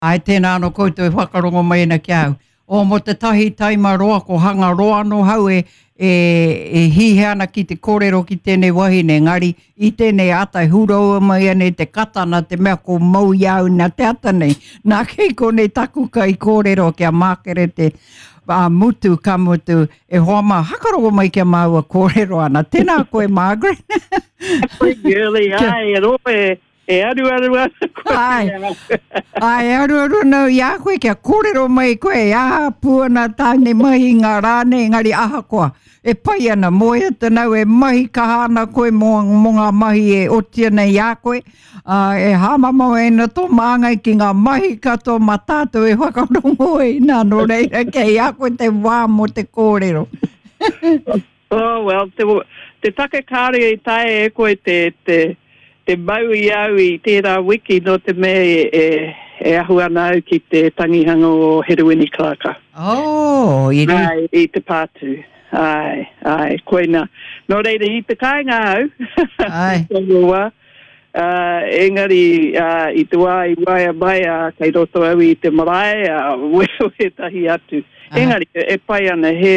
Ai tēnā anō koutou whakarongo mai na ki au. O mo te tahi taima roa ko hanga roa no hau e hihe ana ki te kōrero ki tēnei wahine. Ngari i tēnei atai hurau mai ane te katana te mea ko mau iau na te atanei. Nā kei konei taku kai kōrero kia mākere te mutu ka mutu e hoa mā hakarongo mai kia maua kōrero ana. Tēnā koe Margaret. Koe girly, ai, e roe. E aru. Ai, aru nau ia koe kia kōrero mai koe. Aha puana tāne mahi ngā rāne ngari aha koa. E pai ana moe te nau e mahi kahana koe mo ngā mahi e otia nei ia koe. E hamamau e na tō māngai ki ngā mahi kato ma tātou e whakarongo e nā no reira ke ia koe te wā mo te kōrero. Oh, well, te take kāre i tae e koe te mau iau i tērā wiki no te me e ahu ana au ki te tangihanga o Heruini Clarka. Oh, ai, i te pātu. Ai, koe nā. Nō reira i te kāinga au. Ai. Engari i te wā i waia mai kei roto au i te marae we tahi atu. Engari e pai ana he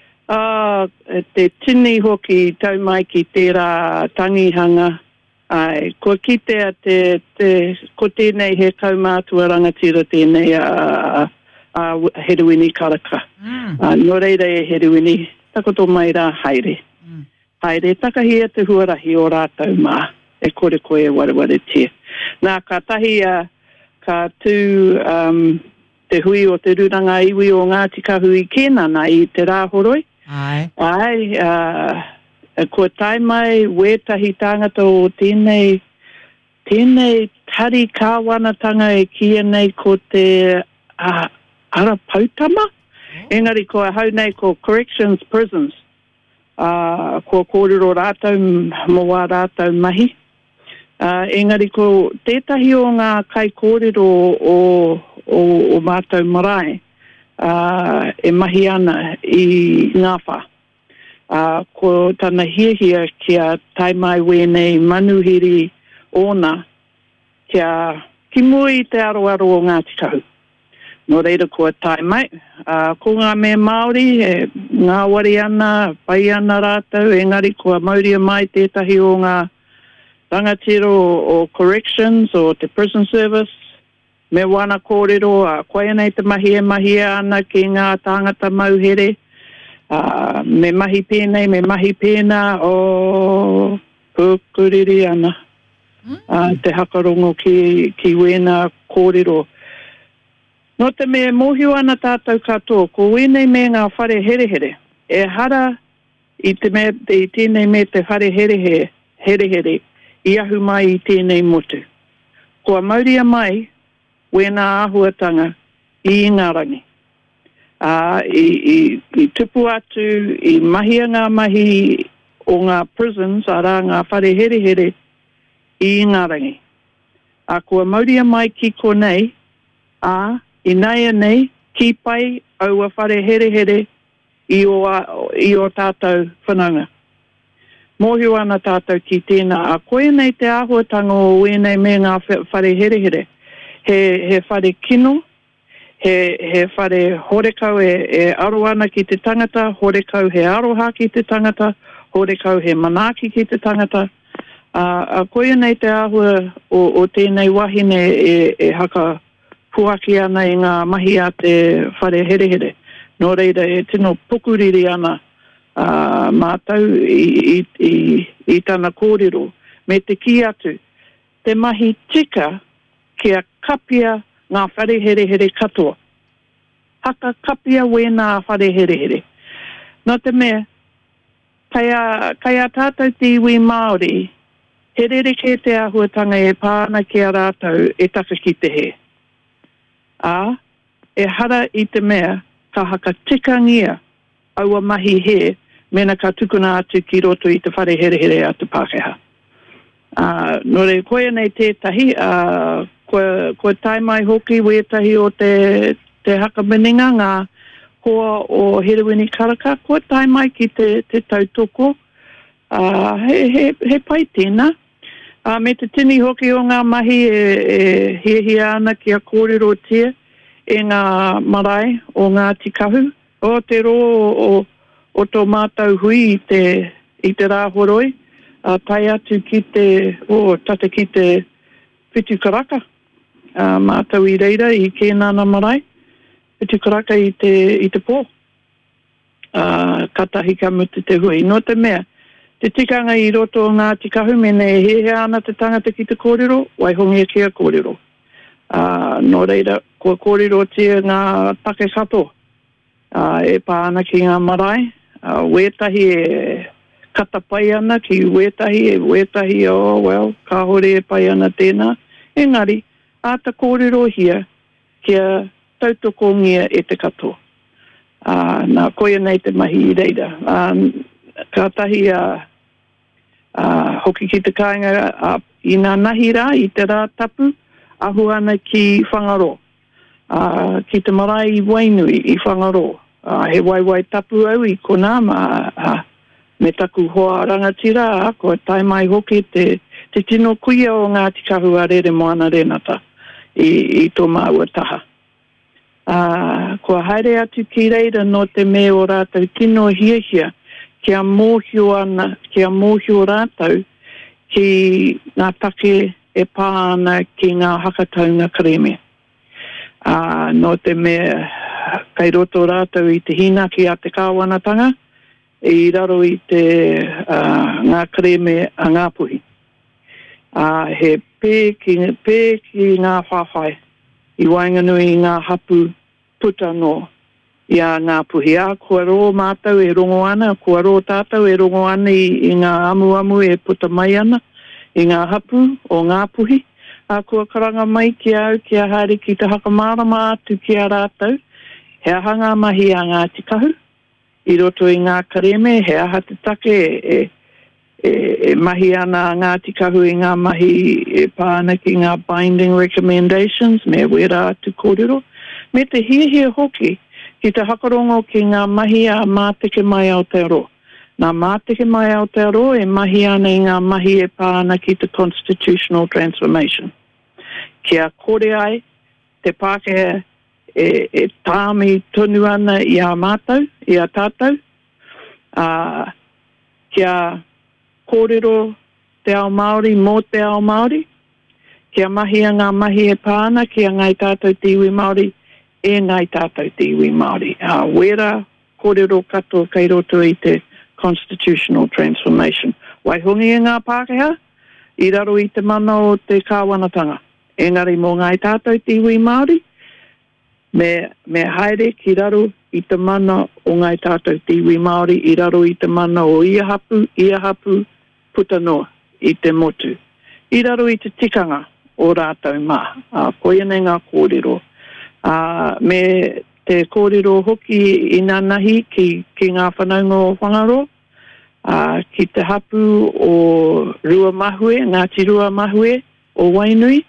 te tini hoki tau mai ki tērā tangihanga. Ai, ko kitea ko tēnei he kaumātua rangatira tēnei Heruini Karaka. Nō reira e Heruini, takoto mai rā haere. Haere, takahia te huarahi o rātau mā, e kore koe e wareware te. Nā ka tahi ka tū te hui o te ruranga iwi o Ngāti Kahui Kēnana i te rāhoroi. Ai, ko tai mai wētahi tāngata o tēnei tari kāwanatanga e kia nei ko te arapautama. Engari ko hau nei ko corrections prisons. Ko kōrero rātau mo wā rātau mahi. Engari ko tētahi o ngā kai kōrero o mātau marae e mahi ana i ngāwha. Ko tana hiahia kia tai mai wēnei manuhiri ona kia ki mui te aroaro o Ngāti Kahu. Nō reira kua tai mai. Ko ngā mea Māori, ngā wari ana, pai ana rātau, engari kua mauria mai tētahi o ngā rangatiro o corrections o te prison service. Me wana kōrero, koe nei te mahi e mahi ana ki ngā tāngata mauhere. Me mahi pēnā o pukuriri ana. Te hakarongo ki wēnā kōrero. No te me mohiu ana tātou katoa, ko wēnei me ngā whare herehere. E hara i tēnei me te whare herehere, i ahu mai i tēnei motu. Kua mauria mai, wēnā ahuatanga i Ingarangi. I tupu atu, i mahia ngā mahi o ngā prisons, ara ngā whare herehere i Ingarangi. Kua mauria mai ki konei, i naia nei, ki pai au a whare herehere i o tātou whananga. Mōhiu ana tātou ki tēnā. Koe nei te āhuatanga o wēnei me ngā whare herehere. He whare kino, he whare horekau e aroana ki te tangata, horekau he aroha ki te tangata, horekau he manaki ki te tangata. Koe nei te āhua o tēnei wahine e haka puaki ana i ngā mahi a te whare herehere. Nō reira e tino pukuriri ana mātau i tana kōrero. Me te ki atu, te mahi tika kia kapia ngā whare herehere katoa. Haka kapia wēnā whare herehere. Nō te mea, kai a tātou te iwi Māori, herere ke te āhuatanga e pāna ki a rātou e taka ki te he. E hara i te mea, ka haka tikangia aua mahi he, mena ka tukuna atu ki roto i te whare herehere atu Pākehā. Nō re koe nei tētahi, ko tai mai hoki wētahi o te hakamininga ngā hoa o Heruini Karaka, ko tai mai ki te tautoko, he pai tēnā. Me te tini hoki o ngā mahi he ana ki a kōrero tia e ngā marae o ngā tikahu. O te ro o tō mātau hui i te rāhoroi. Tai atu ki tata ki te whitu karaka. Mātau I reira I kēnana marae. Whitu karaka I te pō. Katahi ka mutu te hui. No te mea, te tikanga I roto o ngā tikahu mene he ana te tangata ki te kōrero, wai hongia ki a kōrero. No reira, kua kōrero tia ngā take kato. E pāna ki ngā marae. Wētahi e kata pai ana ki wētahi ka hore e pai ana tēnā. Engari, ata kōrero hia kia tautokongia e te katoa. Nā koia nei te mahi I reira. Ka tahi hoki ki te kāinga I nā nahi rā, I te rā tapu, ahu ana ki whangaro. Ki te marae I wainui I whangaro. He waiwai tapu au I kona, me taku hoa rangatira, ko tai mai hoki te tino kuia o ngā tikahu a rere moana renata I tō māua taha. Kua haere atu ki reira no te me o rātau tino hia, kia mōhio rātau ki ngā take e pāna ki ngā hakataunga kareme. No te me kai roto rātau I te hinaki a te kāwanatanga, I raro I te ngā kareme a Ngāpuhi. He pē ki ngā whawhai, I wainganui ngā hapu puta no I a Ngāpuhi. Kua ro mātau e rongo ana, kua ro tātau e rongo ana I ngā amu e puta mai ana, I ngā hapu o Ngāpuhi. Kua karanga mai ki au, ki a haere ki te hakamārama atu ki a rātau, he aha ngā mahi a ngā tikahu, I roto I ngā kareme, he aha te take e mahi ana ngā tikahu I ngā mahi e pāna ki ngā binding recommendations, me wera atu kōrero. Me te hia hoki, ki te hakarongo ki ngā mahi a māteke mai Aotearoa. Nā māteke mai Aotearoa e mahi ana I ngā mahi e pāna ki te constitutional transformation. Kia kore ai, te Pākehā e tāmi tonu ana I a mātau, I a tātau. Kia kōrero te ao Māori mō te ao Māori. Kia mahi a ngā mahi e pāna, kia ngai tātou tiwi Māori, e ngai tātou tiwi Māori. Wera kōrero katoa kei roto I te constitutional transformation. Wai hongi e ngā Pākehā, I raro I te mana o te kāwanatanga. Engari mō ngai tātou tiwi Māori, me haere ki raro I te mana o ngai tātou tiwi Māori, I raro I te mana o ia hapu puta noa I te motu. I raro I te tikanga o rātou mā. Koia nei ngā kōrero. Me te kōrero hoki I nā nahi ki ngā whanaunga o Whangaro, ki te hapu o Rua Mahue, Ngāti Rua Mahue o Wainui,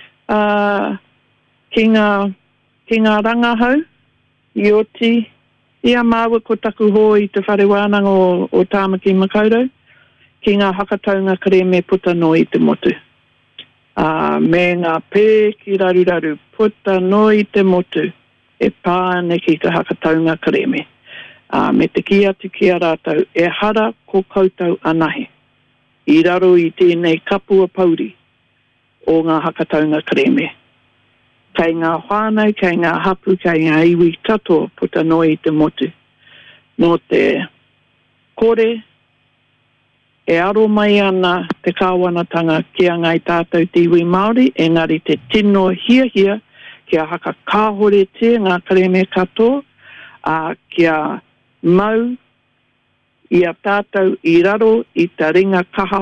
ki ngā rangahau, I oti, ia māua ko taku ho I te whare wānanga o Tāmaki Makaurau, ki ngā hakataunga kareme puta no I te motu. Me ngā pē ki raruraru puta no I te motu, e pāne ki te hakataunga kareme. Me te ki atu ki a rātau, e hara ko koutou anahi. I raro I tēnei kapua pauri o ngā hakataunga kareme. Kei ngā whānau, kei ngā hapu, kei ngā iwi katoa puta no I te motu. No te kore, e aro mai ana te kāwanatanga ki a ngai tātou tiwi Māori, engari te tino hia, kia haka kāhore te ngā kareme katoa, kia mau I a tātou I raro I te ringa kaha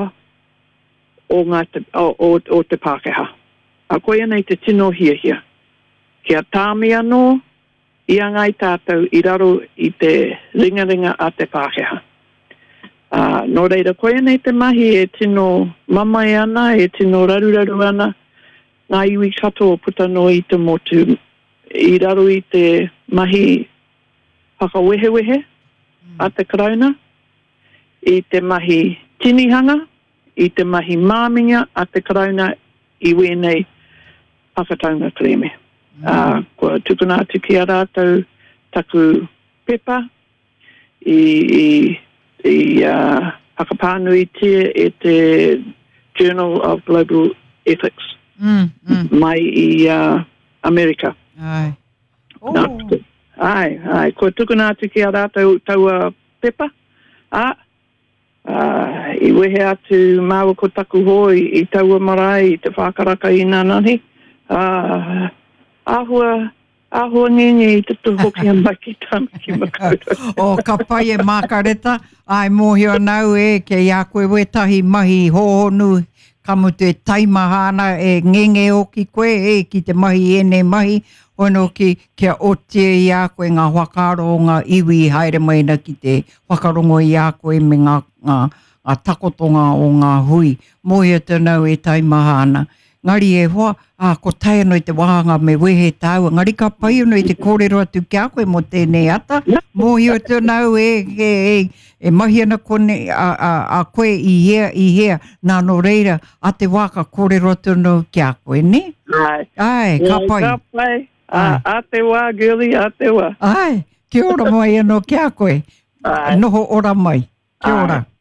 o te Pākehā. Koia nei te tino hia. Kia tāmi anō I a ngai tātou I raro I te ringa a te Pākehā. No reira, koia nei te mahi e tino mamai ana, e tino raruraru ana, ngā iwi katoa puta no I te motu, I raro I te mahi whakawehewehe a te karauna, I te mahi tinihanga, I te mahi māminga a te karauna I wēnei whakataunga kreme. Kua tukuna atu ki a rātou taku pepa I whakapānui tia e te Journal of Global Ethics. Mai I Amerika. Ai. Ai. Kua tukuna atu ki a rātou taua pepa. I wehe atu māua ko taku hoi I taua marae I te whakaraka I nā nani. Ahua ngengi I te tuhoki mai ki tāna ki makaura. O ka pai e mākareta, ai mōhio nau ke ia koe wetahi mahi hohonu, ka mutu e taimahana e ngenge o ki koe ki te mahi ene mahi, ono ki kia otia I a koe ngā whakaro o ngā iwi haere maina ki te whakarongo I a koe me ngā takotonga o ngā hui. Mōhio tēnau e taimahana. Ngari e hoa, ko tai anō I te wahanga me wehe tāua. Ngari ka pai anō I te kōrero atu kia koe mo tēnei ata. Mōhio tēnau e mahi ana kone a koe I hea. Nā no reira, a te waka kōrero atu anō kia koe, ne? Ai, ka pai. Ka pai. A te wā, girly, a te wā. Ai, kia ora mai anō kia koe. Noho ora mai. Kia ora.